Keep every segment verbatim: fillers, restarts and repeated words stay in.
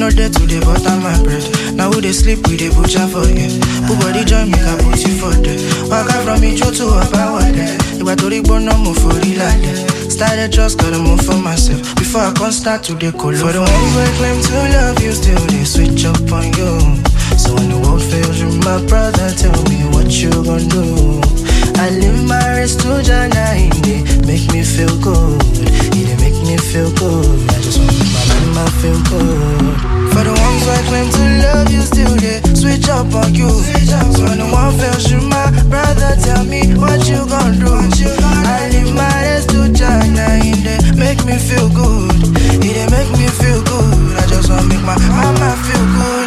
no day to the butter my bread. Now we dey sleep, we dey butcher for you. Who body join me, can put you for there. Walk out from me, Joe to a power there. If I told you, no move for real like that. Started just gotta move for myself before I can start to dey call. For the ones who claim to love you, still they switch up on you. So when the world fails you, my brother, tell me what you gon' do. I live my rest to Jana, he dey make me feel good. He dey make me feel good. I just want my mama feel good. For the ones who claim to love you, still they switch up on you. So when the world fails you, my brother, tell me what you gon' do. I live my rest to Jana, he dey make me feel good. He dey make me feel good. I just want make my mama feel good.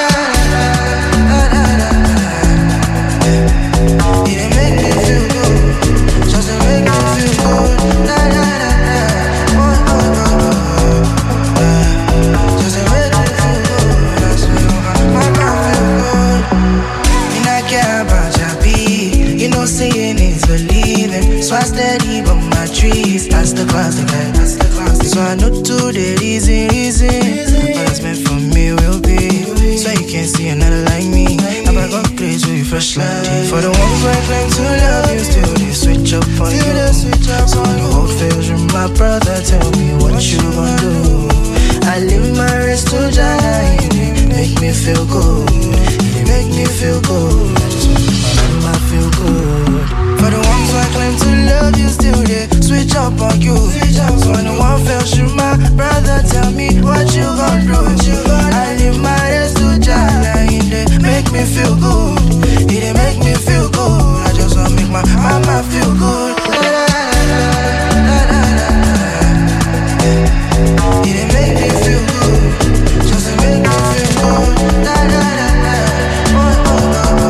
He dey make me feel good. Just to make me feel good. La la la la. Oh oh oh oh. Just to make me feel good. That's me, my mama feel good. Me not care about your beat. You know saying is believing. So I steady but my trees. That's the classic. That's the classic. So I know today easy, easy. What's meant for me will be. So you can't see another like me. Now I got grace with you fresh like tea. For the ones who claim to love you, still they switch up on you. So when the world fails you, my brother, tell me what you gon' do. I live my rest to Jana, he dey make me feel good. He dey make me feel good. I just want my mama feel good. For the ones who claim to love you, still they switch up on you. So when the world fails you, my brother, tell me what you gon' do. I live my rest to Jana, he dey make me feel good. He dey make me feel good. I just wanna make my mama feel good. He dey make me feel good. Just to make me feel good. La la la la. Oh oh oh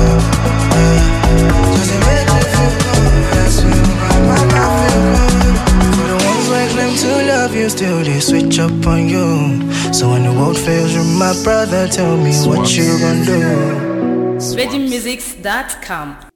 oh. Just to make me feel good. That's when my mama feel good. For the ones who claim to love you, still they switch up on you. So when the world fails you, my brother, tell me what you gon' do. Swedin Musics dot com